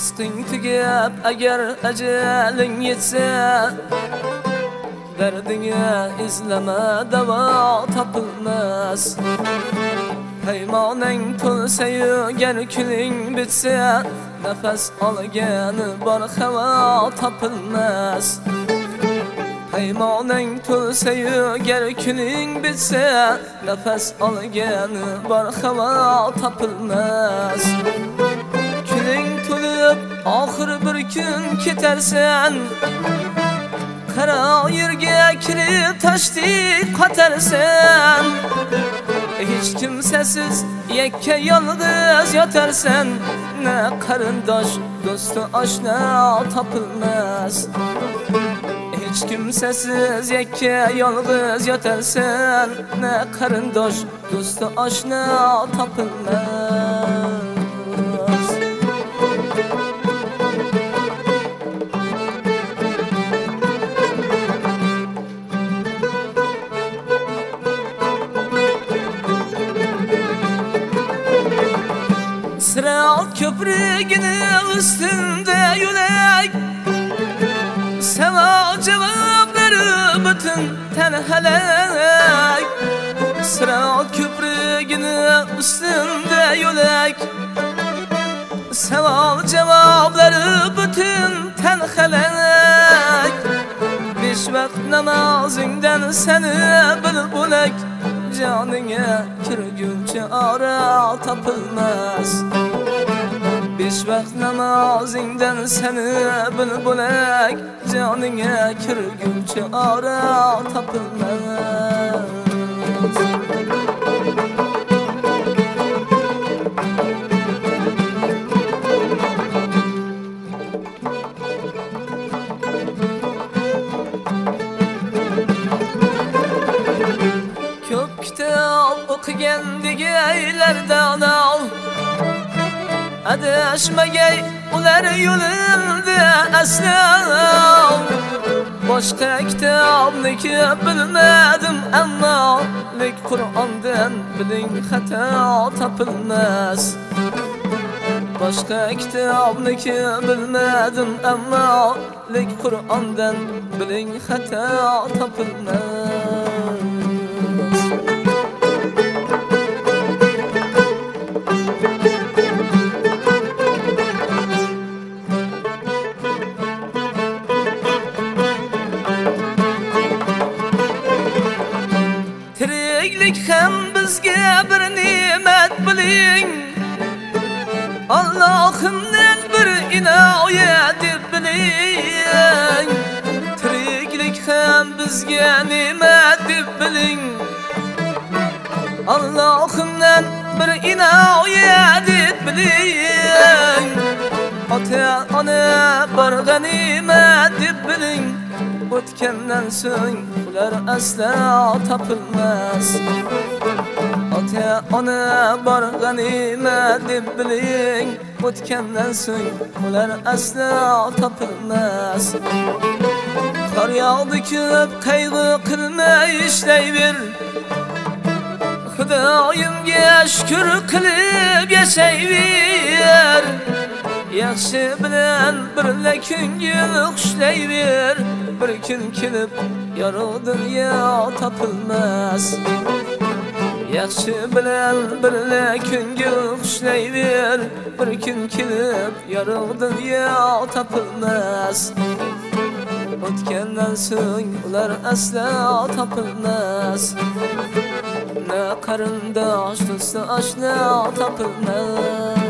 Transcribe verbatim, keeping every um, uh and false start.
rizqing tugab agar ajaling yetsa, dardingga izlama davo topilmas. Paymoning to'lsa-yu gar kuning bitsa, nafas olgani bor havo topilmas. Paymoning to'lsa-yu gar kuning bitsa, nafas olgani bor havo topilmas. Kuning to'lib oxir bir kun ketarsan, qara yerga kirib tashdek qotarsan. Hech kimsasiz yakka yolg'iz yotarsan, na qarindosh do'st oshna topilmas. Hech kimsasiz yakka yolg'iz yotarsan, na qarindosh do'st oshna topilmas. Sırat köprüğünü üstünde yürek, sana cevapları bütün tenhelek. Sırat köprüğünü üstünde yürek, sana cevapları bütün tenhelek. Beş vakit namazından seni bil bulak, canına kirguncha ara topilmas. Beş vaqt namozingdan seni bil bulak, joningga kirguncha ara topilmas. Ko'p kitob o'qigan degaylardan ol, adashmagay ular yo'lida aslo. Boshqa kitobni bilmadim ammo, lek Qur'ondan biling xato topilmas. Boshqa kitobni bilmadim ammo, lek Qur'ondan biling xato topilmas. Tiriklik ham bizga bir ne'mat biling, Allohimdan bir inoyat deb biling. Tiriklik ham bizga ne'mat deb biling, Allohimdan bir inoyat deb biling. Ota ona bir g'animat deb biling, o'tgandan so'ng ular asla topilmas. Ota ona bor g'animat deb biling, o'tgandan so'ng ular asla topilmas. Qor yog'di ko'p qayg'u qilmay ishlayver, Xudoyimga shukr qilib yashayver. Yaxshi bilan birla ko'ngil xushlayver, bir kun kelib yorug' dunyo topilmas. Yaxshi bilan birla ko'ngil xushlayver, bir kun kelib yorug' dunyo topilmas. O'tgandan so'ng ular asla topilmas. Na qarindosh do'st oshna topilmas.